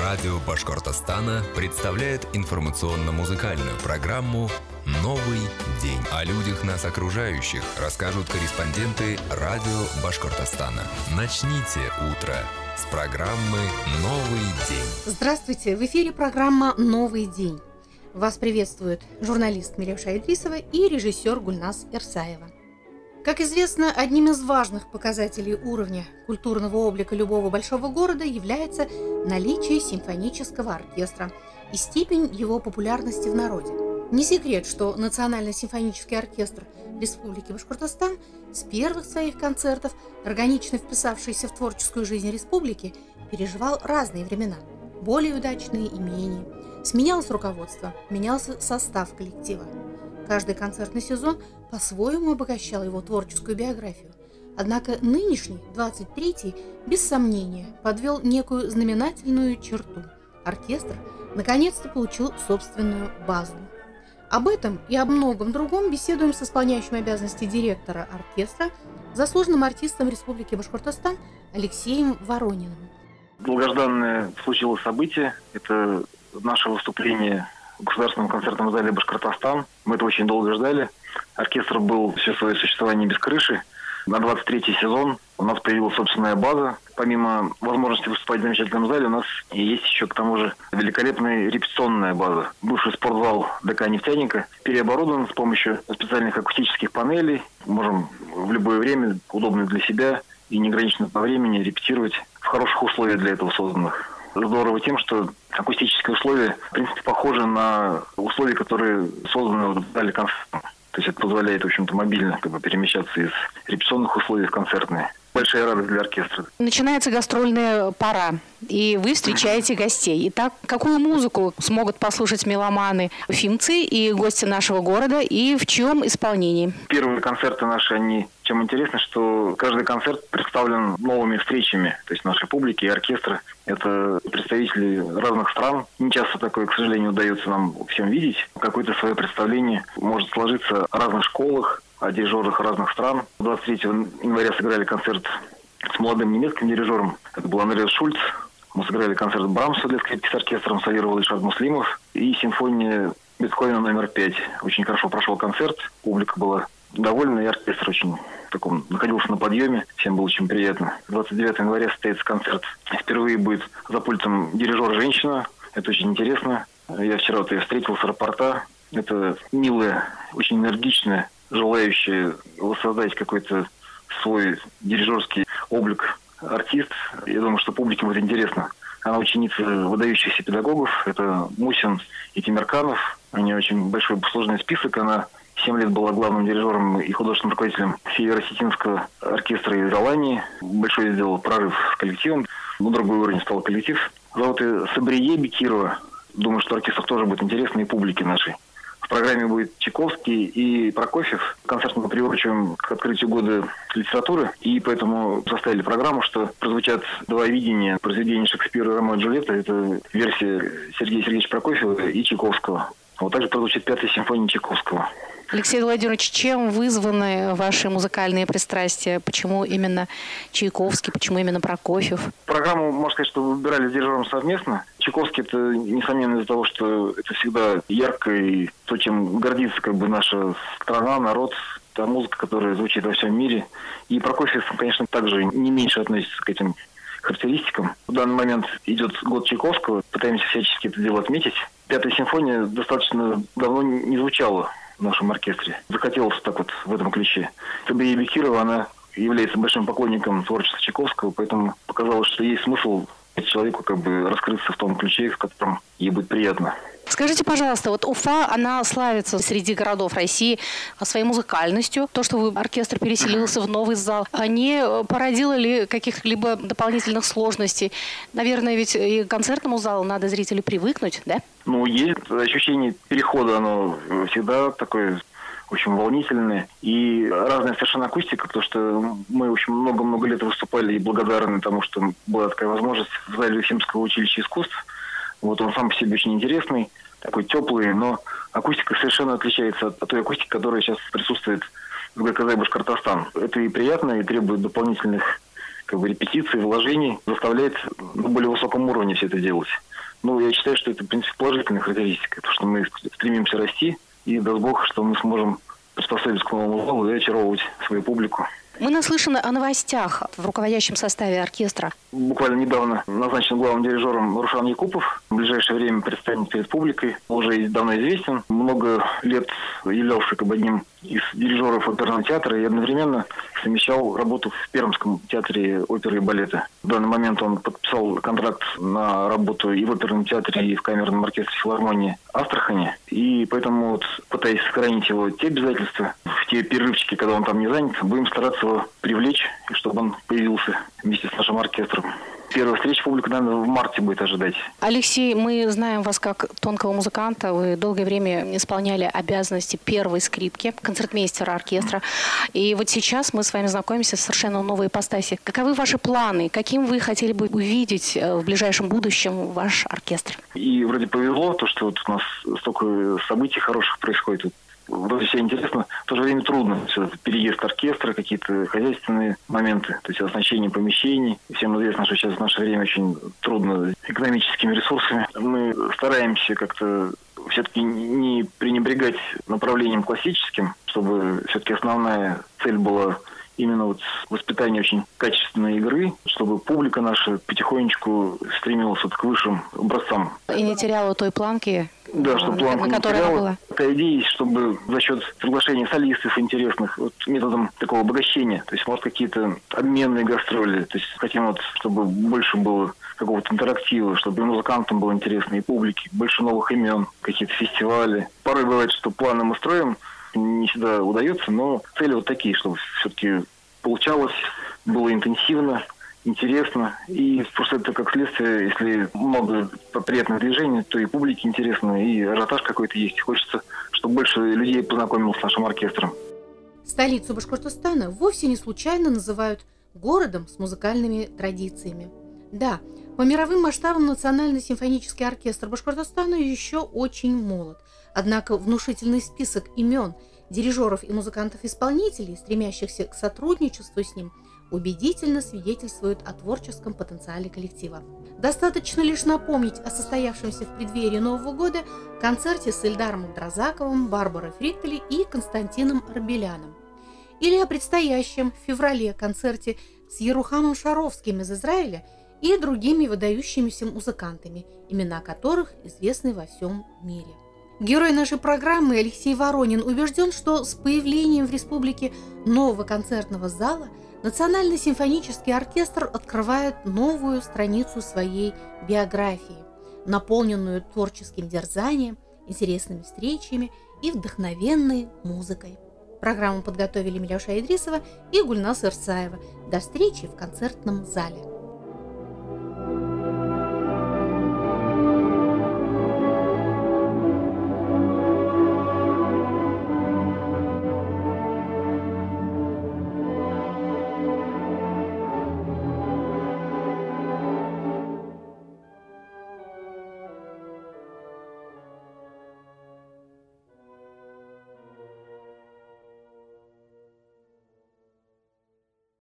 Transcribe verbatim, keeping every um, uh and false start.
Радио Башкортостана представляет информационно-музыкальную программу «Новый день». О людях нас окружающих расскажут корреспонденты Радио Башкортостана. Начните утро с программы «Новый день». Здравствуйте! В эфире программа «Новый день». Вас приветствует журналист Милевша Идрисова и режиссер Гульнас Эрсаева. Как известно, одним из важных показателей уровня культурного облика любого большого города является наличие симфонического оркестра и степень его популярности в народе. Не секрет, что Национальный симфонический оркестр Республики Башкортостан с первых своих концертов, органично вписавшийся в творческую жизнь республики, переживал разные времена, более удачные и менее. Сменялось руководство, менялся состав коллектива. Каждый концертный сезон по-своему обогащал его творческую биографию. Однако нынешний, двадцать третий, без сомнения, подвел некую знаменательную черту. Оркестр наконец-то получил собственную базу. Об этом и о многом другом беседуем с исполняющим обязанности директора оркестра, заслуженным артистом Республики Башкортостан Алексеем Ворониным. Долгожданное случилось событие. Это наше выступление в Государственном концертном зале Башкортостан. Мы это очень долго ждали. Оркестр был все свое существование без крыши. На двадцать третий сезон у нас появилась собственная база. Помимо возможности выступать в замечательном зале, у нас есть еще, к тому же, великолепная репетиционная база. Бывший спортзал ДК «Нефтяника» переоборудован с помощью специальных акустических панелей. Можем в любое время, удобно для себя и неограниченно по времени, репетировать в хороших условиях для этого созданных. Здорово тем, что акустические условия, в принципе, похожи на условия, которые созданы в зале концерта. То есть это позволяет, в общем-то, мобильно как бы перемещаться из репетиционных условий в концертные. Большая радость для оркестра. Начинается гастрольная пора, и вы встречаете гостей. Итак, какую музыку смогут послушать меломаны, уфимцы и гости нашего города, и в чьем исполнении? Первые концерты наши, они чем интересны, что каждый концерт представлен новыми встречами, то есть нашей публики и оркестра. Это представители разных стран. Не часто такое, к сожалению, удается нам всем видеть. Какое-то свое представление может сложиться о разных школах, о дирижерах разных стран. двадцать третьего января сыграли концерт с молодым немецким дирижером. Это был Андреас Шульц. Мы сыграли концерт Брамса для скрипки с оркестром, солировал Ильшат Муслимов. И симфония Бетховена номер пять. Очень хорошо прошел концерт. Публика была довольна, и оркестр очень в таком находился на подъеме. Всем было очень приятно. двадцать девятого января состоится концерт. Впервые будет за пультом дирижер-женщина. Это очень интересно. Я вчера вот ее встретил с аэропорта. Это милая, очень энергичная, желающая воссоздать какой-то свой дирижерский облик артист. Я думаю, что публике будет интересно. Она ученица выдающихся педагогов. Это Мусин и Тимирканов. У нее очень большой сложный список. Она семь лет была главным дирижером и художественным руководителем Северо-Осетинского оркестра из Алании. Большой сделал прорыв с коллективом. На другой уровень стал коллектив. Зовут ее Сабрие Бекирова. Думаю, что оркестр тоже будет интересный и публике нашей. В программе будет Чайковский и Прокофьев. Концерт мы приурочиваем к открытию года литературы. И поэтому составили программу, что прозвучат два видения произведений Шекспира и Ромео и Джульетты. Это версия Сергея Сергеевича Прокофьева и Чайковского. Вот также прозвучит пятая симфония Чайковского. Алексей Владимирович, чем вызваны ваши музыкальные пристрастия? Почему именно Чайковский, почему именно Прокофьев? Программу, можно сказать, что выбирали с дирижером совместно. Чайковский — это, несомненно, из-за того, что это всегда ярко и то, чем гордится как бы наша страна, народ, та музыка, которая звучит во всем мире. И Прокофьев, конечно, также не меньше относится к этим характеристикам. В данный момент идет год Чайковского, пытаемся всячески это дело отметить. Пятая симфония достаточно давно не звучала в нашем оркестре. Захотелось так вот в этом ключе. Сабрие Бекирова, она является большим поклонником творчества Чайковского, поэтому показалось, что есть смысл человеку как бы раскрыться в том ключе, в котором ей будет приятно. Скажите, пожалуйста, вот Уфа, она славится среди городов России своей музыкальностью. То, что вы, оркестр переселился в новый зал, не породило ли каких-либо дополнительных сложностей? Наверное, ведь и к концертному залу надо зрителю привыкнуть, да? Ну, есть ощущение перехода, оно всегда такое очень волнительное. И разная совершенно акустика, потому что мы, в общем, много-много лет выступали и благодарны тому, что была такая возможность в зале Уфимского училища искусств. Вот он сам по себе очень интересный, такой теплый, но акустика совершенно отличается от той акустики, которая сейчас присутствует в ГКЗ Башкортостан. Это и приятно, и требует дополнительных как бы репетиций, вложений заставляет на более высоком уровне все это делать. Ну, я считаю, что это, в принципе, положительная характеристика, потому что мы стремимся расти, и дай бог, что мы сможем приспособиться к новому залу и очаровывать свою публику. Мы наслышаны о новостях в руководящем составе оркестра. Буквально недавно назначен главным дирижером Рушан Якупов. В ближайшее время предстанет перед публикой. Уже давно известен. Много лет являлся как бы одним из дирижеров оперного театра и одновременно совмещал работу в Пермском театре оперы и балета. В данный момент он подписал контракт на работу и в оперном театре, и в камерном оркестре филармонии Астрахани. И поэтому, вот, пытаясь сохранить его те обязательства, в те перерывчики, когда он там не занят, будем стараться его привлечь, чтобы он появился вместе с нашим оркестром. Первая встреча публика, наверное, в марте будет ожидать. Алексей, мы знаем вас как тонкого музыканта. Вы долгое время исполняли обязанности первой скрипки, концертмейстера оркестра. И вот сейчас мы с вами знакомимся с совершенно новой ипостаси. Каковы ваши планы? Каким вы хотели бы увидеть в ближайшем будущем ваш оркестр? И вроде повезло, то, что вот у нас столько событий хороших происходит. Вроде все интересно, в то же время трудно. Все это переезд оркестра, какие-то хозяйственные моменты, то есть оснащение помещений. Всем известно, что сейчас в наше время очень трудно экономическими ресурсами. Мы стараемся как-то все-таки не пренебрегать направлением классическим, чтобы все-таки основная цель была именно вот воспитание очень качественной игры, чтобы публика наша потихонечку стремилась вот к высшим образцам. И не теряла той планки, да, чтобы планка на которой она была. Такая идея есть, чтобы за счет приглашения солистов интересных, вот, методом такого обогащения, то есть, может, какие-то обменные гастроли, то есть хотим вот, чтобы больше было какого-то интерактива, чтобы и музыкантам было интересно, и публике, больше новых имен, какие-то фестивали. Порой бывает, что планы мы строим, не всегда удается, но цели вот такие, чтобы все-таки получалось, было интенсивно, интересно. И просто это как следствие, если много приятных движений, то и публике интересно, и ажиотаж какой-то есть. Хочется, чтобы больше людей познакомилось с нашим оркестром. Столицу Башкортостана вовсе не случайно называют городом с музыкальными традициями. Да, по мировым масштабам Национальный симфонический оркестр Башкортостана еще очень молод. Однако внушительный список имен дирижеров и музыкантов-исполнителей, стремящихся к сотрудничеству с ним, убедительно свидетельствует о творческом потенциале коллектива. Достаточно лишь напомнить о состоявшемся в преддверии Нового года концерте с Ильдаром Абдразаковым, Барбарой Фрихтели и Константином Арбеляном. Или о предстоящем в феврале концерте с Ерухамом Шаровским из Израиля и другими выдающимися музыкантами, имена которых известны во всем мире. Герой нашей программы Алексей Воронин убежден, что с появлением в республике нового концертного зала Национальный симфонический оркестр открывает новую страницу своей биографии, наполненную творческим дерзанием, интересными встречами и вдохновенной музыкой. Программу подготовили Миляуша Идрисова и Гульнас Ирсаева. До встречи в концертном зале.